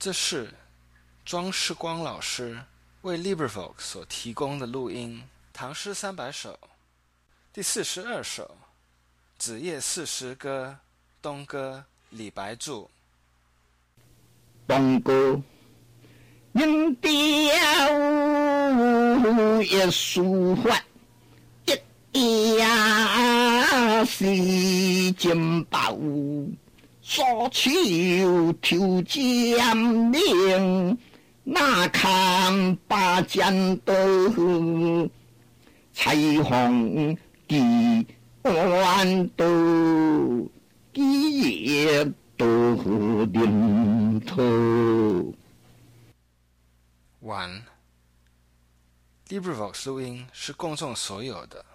这是庄世光老师为 LibriVox 所提供的录音，唐诗300首第42首子夜四时歌，东歌，李白著。 东歌，人调一抒发，一夜是金宝，所求求江陵，那看八江都彩虹的弯都一夜都临头。 完。LibriVox 录音是公众所有的，